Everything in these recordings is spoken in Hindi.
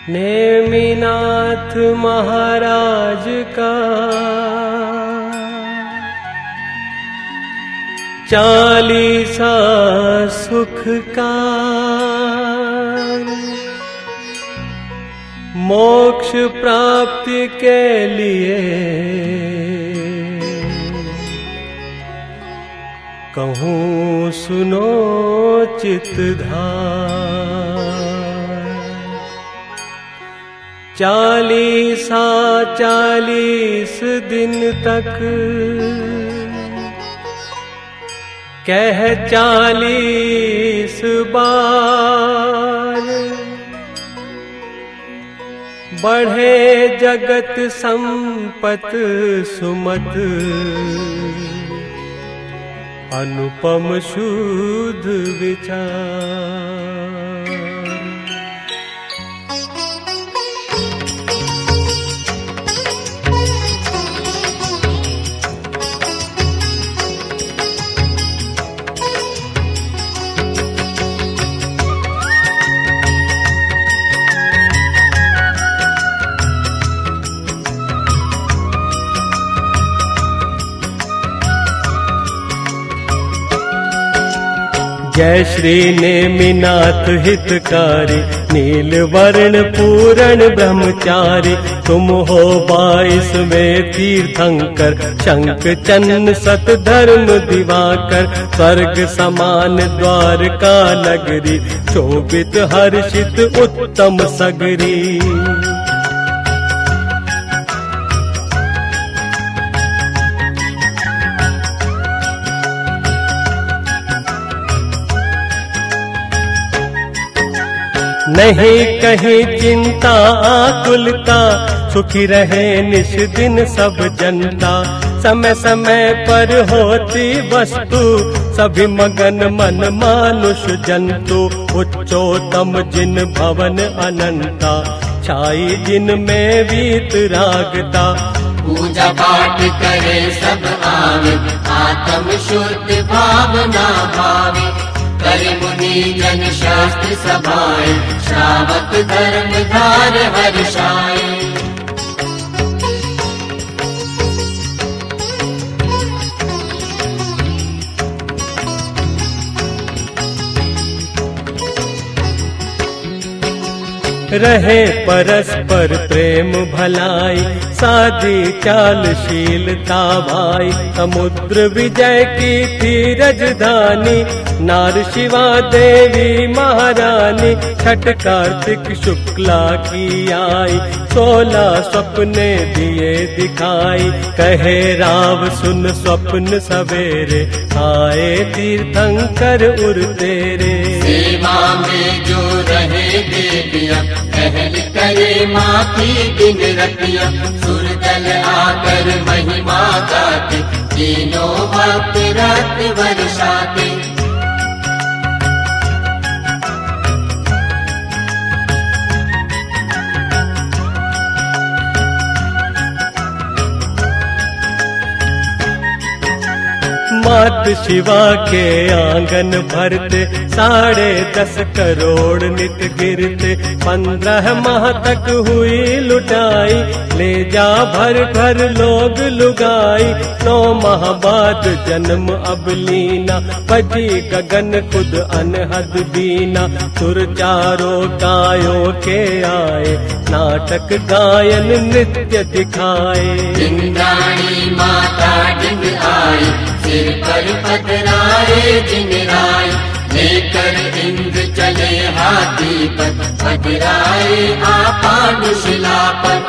नेमिनाथ महाराज का 40 सुख का मोक्ष प्राप्ति के लिए कहूँ सुनो चित्तधार। 40 दिन तक कह 40 बार बढ़े जगत संपत सुमत अनुपम शुद्ध विचार। जय श्री नेमिनाथ हितकारी, नील वर्ण पूरण ब्रह्मचारी। तुम हो 22वें तीर्थंकर, शंख चन्न सत धर्म दिवाकर। स्वर्ग समान द्वारका नगरी, शोभित हर्षित उत्तम सगरी। नहीं कहीं चिंता आकुलता, सुखी रहे निश दिन सब जनता। समय समय पर होती वस्तु, सभी मगन मन मानुष जंतु। उच्चोत्तम जिन भवन अनंता, छाई जिन में वीत रागता। पूजा पाठ करे सब आवे, आत्म शुद्ध भावना भावे। करे मुनि जन शास्त्र सभाए, श्रावक धर्म धार हर्षाए। रहे परस्पर प्रेम भलाई, साधी चालशीलता भाई। समुद्र विजय की थी राजधानी, नार शिवा देवी महारानी। छठ कार्तिक शुक्ला की आई, 16 स्वप्ने दिए दिखाई। कहे राव सुन स्वप्न सवेरे, आए तीर्थंकर उर तेरे। सेवा में जो रहे देविया, पहल करे माँ की दिन रतिया। सुरदल आकर महिमा गाते, तीनों वक्त रात वर्षाते। मात शिवा के आंगन भरते, 10.5 करोड़ नित गिरते। 15 माह तक हुई लुटाई, ले जा भर भर लोग लुगाई। 9 माह बाद जन्म अब लीना, बजी गगन खुद अनहद बीना। सुर चारों गायों के आए, नाटक गायन नृत्य दिखाए। इंद्राणी माता डिंग आई, सिर पर पधराए जिन राय। लेकर इंद्र चले हाथी पर, पधराए आपानुशिला पर।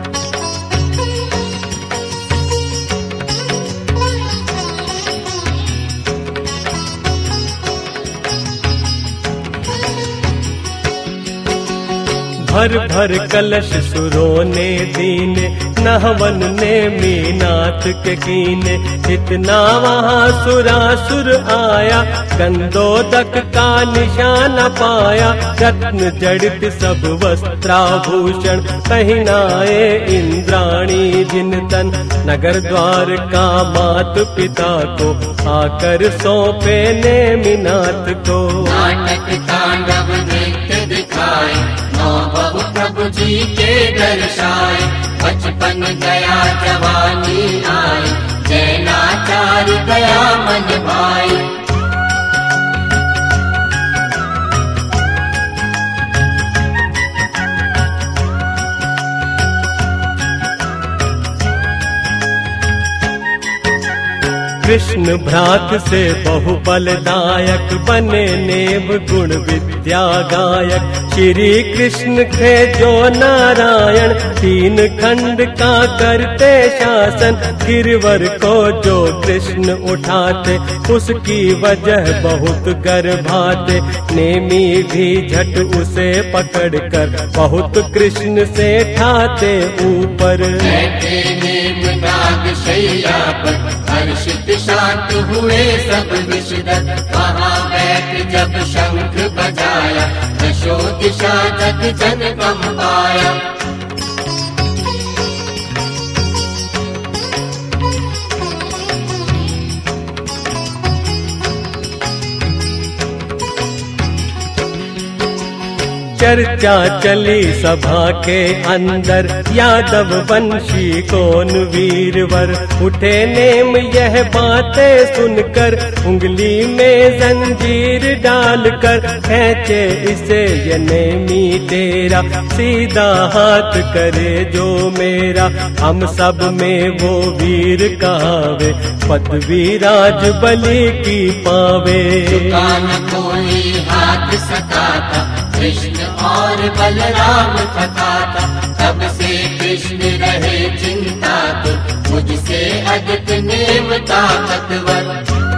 भर भर कलश सुरों ने दीने, नहवन ने मीनाथ के कीने। इतना वहाँ सुरासुर आया, गंधोदक का निशान पाया। रत्न जड़ित सब वस्त्राभूषण, पहनाए इंद्राणी जिन तन। नगर द्वार का मात पिता को, आकर सौंपे नेमिनाथ को। नाटक तांडव नृत्य दिखाए, 9 बहु प्रभु जी के दर्शाए, बचपन गया जवानी आई, जैनाचार्य गया मन भाई। कृष्ण भ्रात से बहुबलदायक बने नेम गुण विद्या गायक। श्री कृष्ण थे जो नारायण, तीन खंड का करते शासन। गिरवर को जो कृष्ण उठाते, उसकी वजह बहुत गर्भाते। नेमी भी झट उसे पकड़कर बहुत कृष्ण से ठाते ऊपर। शैया पर हर्षित शांत हुए सब विषदत, वहाँ बैठ जब शंख बजाया, दशो दिशा जग जन कंपाया। चर्चा चली सभा के अंदर, यादव वंशी कौन वीरवर। उठे नेम यह बातें सुनकर, उंगली में जंजीर डालकर। खींचे इसे ये नेमी तेरा, सीधा हाथ करे जो मेरा। हम सब में वो वीर कहावे, पदवी राज बलि की पावे। कान कोई हाथ सकाता, कृष्ण और बलराम थकाता। तब से कृष्ण रहे चिंता तो, मुझसे अधिक नेम ताकतवर।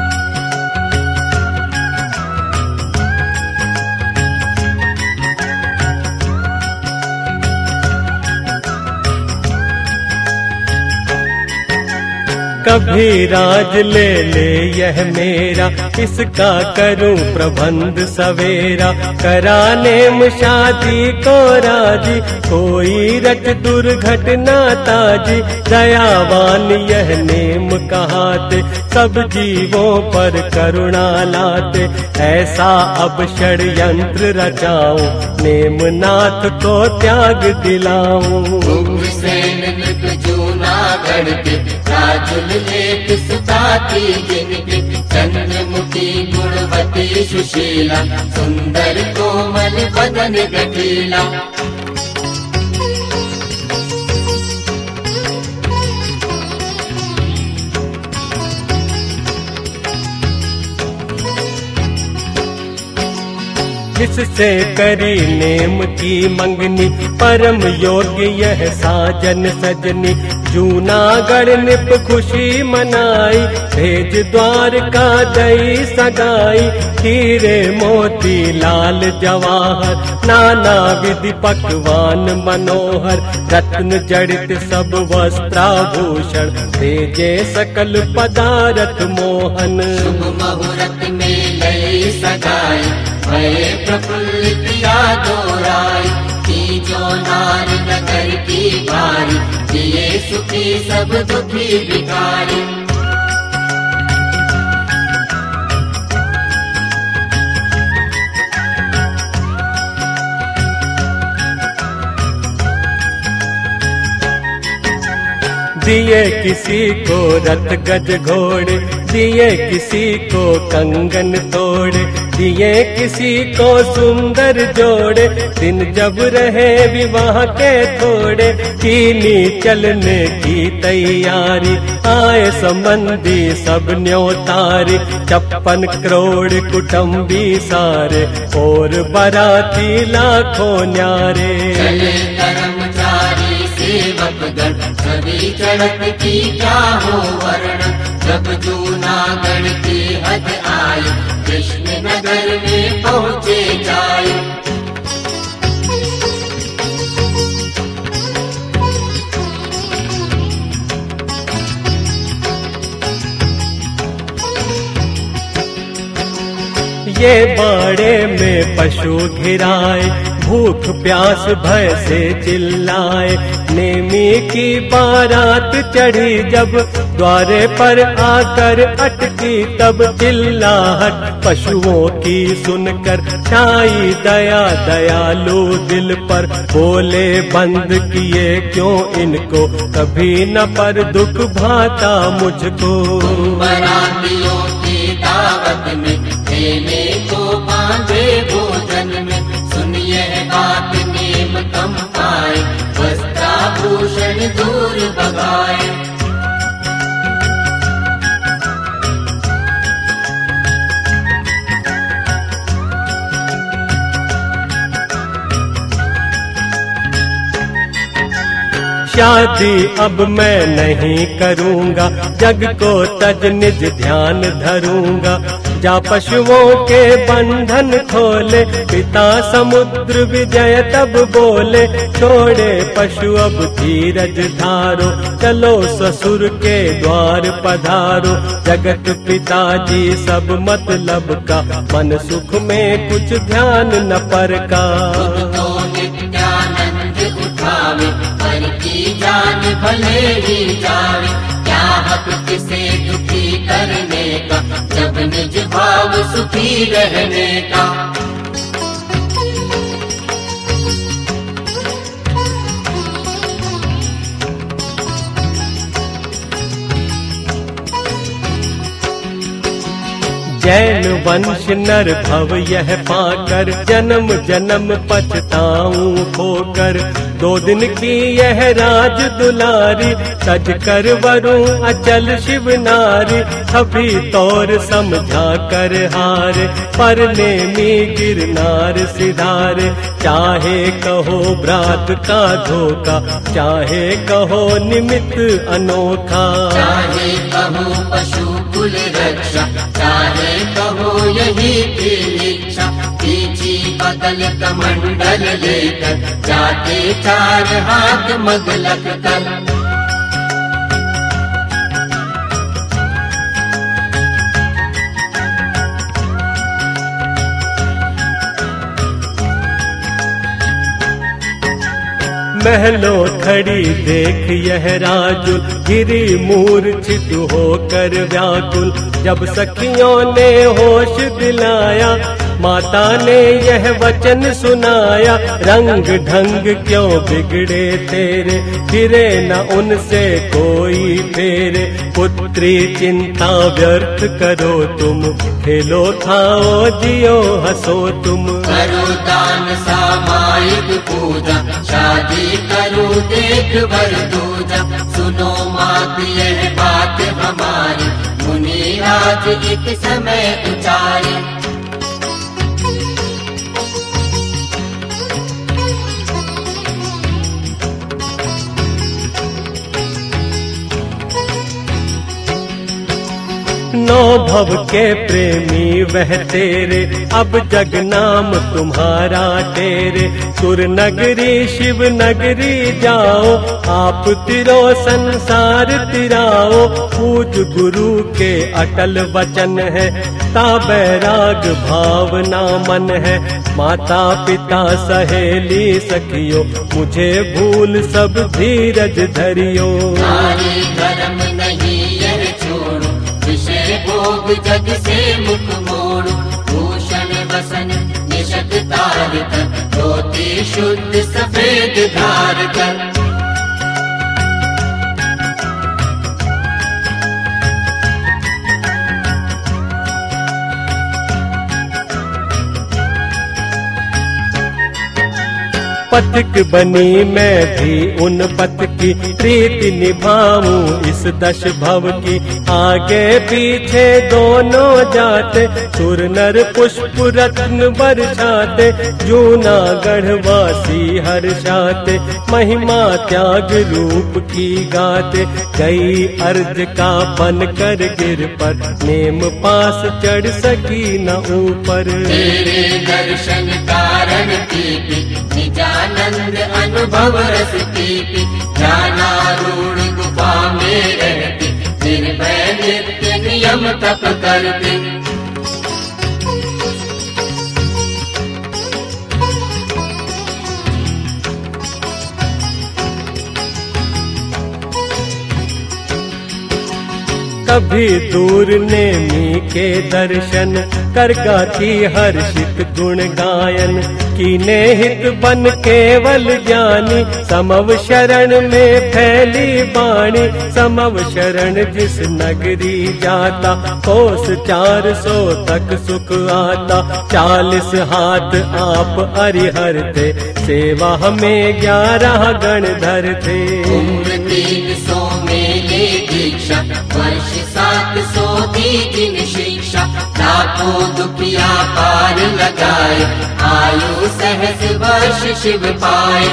कभी राज ले ले यह मेरा, इसका करूं प्रबंध सवेरा। कराने में शादी को राजी, कोई रच दुर्घटना ताजी। दयावान यह नेम कहाते, सब जीवों पर करुणा लाते। ऐसा अब षड्यंत्र रचाऊं, नेम नाथ को त्याग दिलाऊं। राजुल एक सुताती जिनके, चंद्रमुखी गुणवती सुशीला। सुंदर कोमल बदन गठीला। जिससे करी नेम की मंगनी, परम योग्य यह साजन सजनी। जूनागढ़ निप खुशी मनाई, भेज द्वारका दई सगाई। हीरे मोती लाल जवाहर, नाना विधि पकवान मनोहर। रत्न जड़ित सब वस्त्राभूषण, भेजे सकल पदारथ मोहन। शुभ मुहूर्त में लई सगाई, भये प्रफुल्लित यादोराई। की जो नार नगर की बारी, जिए सुखी सब दुखी भिखारी। दिए किसी को रथ गज घोड़े, दिए किसी को कंगन तोड़े। दिए किसी को सुंदर जोड़े, दिन जब रहे विवाह के थोड़े। कीनी चलने की तैयारी, आए संबंधी सब न्योतारी। 56 करोड़ कुटुंबी सारे, और बाराती लाखों न्यारे। चले कर्मचारी सेवकगण, सभी चढ़त की क्या हो वर्ण। जब जूनागढ़ की हद आई, कृष्ण नगर में पहुँचे जाए। ये बाड़े में पशु घिराए, भूख प्यास भय से चिल्लाए। नेमी की बारात चढ़ी जब द्वारे पर आकर अटकी, तब चिल्लाहट पशुओं की सुनकर छाई दया। दयालु दिल पर बोले बंद किए क्यों इनको, कभी न पर दुख भाता मुझको। बरातियों की दावत में देने को बांधे भोजन में, सुनिए बात नेम कम पाए, वस्त्राभूषण दूर भगाए। शादी अब मैं नहीं करूँगा, जग को तज निज ध्यान धरूँगा। जा पशुओं के बंधन खोले, पिता समुद्र विजय तब बोले। छोड़े पशु अब धीरज धारो, चलो ससुर के द्वार पधारो। जगत पिताजी सब मतलब का, मन सुख में कुछ ध्यान न पर का। तो नित्यानंद उठावे, पर की जान भले ही जावे। क्या हक किसे दुखी करने का, जब निज भाव सुखी रहने का। जैन वंश नर भव यह पाकर, जन्म जन्म पछताऊं खोकर। 2 दिन की यह राज दुलारी, सज कर वरूं अचल शिव नारी। अभी तौर समझा कर हारे, पर नेमी गिरनार सिधारे। चाहे कहो ब्रात का धोखा, चाहे कहो निमित्त अनोखा। चाहे कहो पशु कुल रक्षा, चाहे कहो यही की इच्छा। पीछी बदल कमंडल लेकर, जाते 4 हाथ मगलक कर। महलों खड़ी देख यह राजुल, गिरी मूर्छित होकर व्याकुल। जब सखियों ने होश दिलाया, माता ने यह वचन सुनाया। रंग ढंग क्यों बिगड़े तेरे, फिरे न उनसे कोई फेरे। पुत्री चिंता व्यर्थ करो तुम, खेलो खाओ जियो हंसो तुम। करो दान सामायिक पूजा, शादी करो देख वर दूजा। सुनो मात यह बात हमारी, मुनि राज एक समय उचारी। नौ भव के प्रेमी वह तेरे, अब जग नाम तुम्हारा तेरे। सुर नगरी शिव नगरी जाओ, आप तिरो संसार तिराओ। पूज गुरु के अटल वचन है, ताबैराग भावना मन है। माता पिता सहेली सखियो, मुझे भूल सब धीरज धरियो। नारी धर्म नहीं यह छोड़ो, विषय भोग जग से मुख मोड़ो। भूषण वसन निशक तार कर, धोती शुद्ध सफेद धार कर। पथिक बनी मैं भी उन पथ की, प्रीति निभाऊं इस 10 भव की। आगे पीछे दोनों जाते, सुर नर पुष्प रत्न बरसाते। जूनागढ़ वासी हर्षाते, महिमा त्याग रूप की गाते। गई अर्ज का बन कर गिर पर, नेम पास चढ़ सकी न ऊपर। तेरे दर्शन कारण की निजानंद अनुभव रस की। ज्ञानारूढ़ गुफा में रहती, निर्भय नित्य नियम तप करती। तभी दूर नेमी के दर्शन कर गाती हर्षित गुण गायन। कीने हित बन केवल ज्ञानी समव शरण में फैली बाणी। समव शरण जिस नगरी जाता कोस 400 तक सुख आता। 40 हाथ आप हरिहर थे सेवा हमें 11 गण धर थे। उम्र 300 में ले दीक्षा वर्ष 700 दी जिन शिक्षा। लाखों दुखिया पार लगाए आयु सहस वर्ष शिव पाए।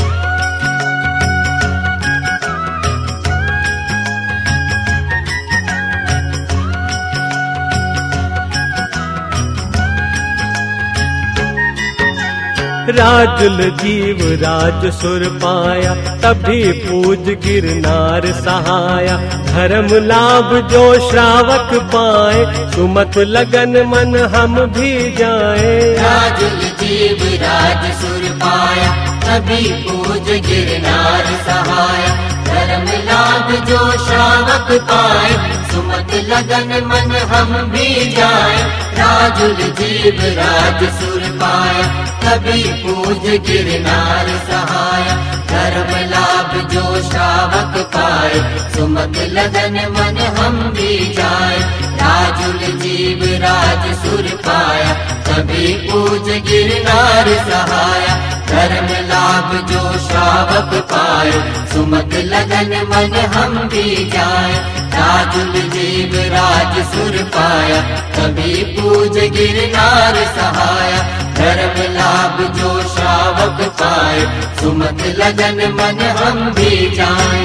राजुल जीव राज सुर पाया तभी पूज गिरनार सहाया। धर्म लाभ जो श्रावक पाए सुमत लगन मन हम भी जाए। राजुल जीव राज सुर पाया तभी पूज गिरनार सहाया। धर्म लाभ जो श्रावक पाए सुमत लगन मन हम भी जाए। राजुल जीव राज सुर पाया तभी पूज गिरनार सहाया। धर्म लाभ जो श्रावक पाए सुमत लगन मन हम भी जाए। राजुल जीव राज सुर पाया तभी पूज गिरनार सहाया। धर्म लाभ जो श्रावक पाए सुमत लगन मन हम भी जाए। राजुल जीव राज सुर पाया तभी पूज गिरनार सहाया। धर्म लाभ जो श्रावक पाए सुमत लगन मन हम भी जाए।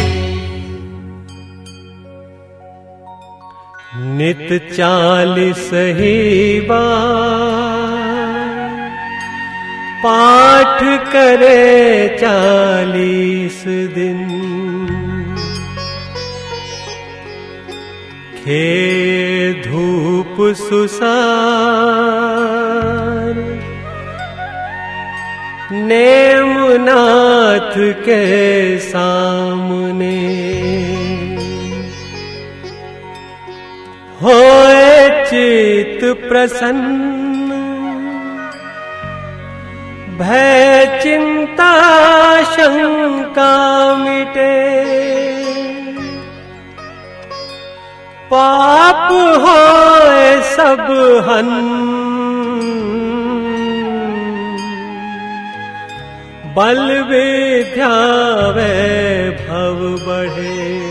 नित 40 ही बार पाठ करे 40 दिन। खे धूप सुसार नेमनाथ के सामने। होए चित प्रसन्न भय चिंता शंका मिटे। पाप होए सब हन बल विद्या वैभव बढ़े।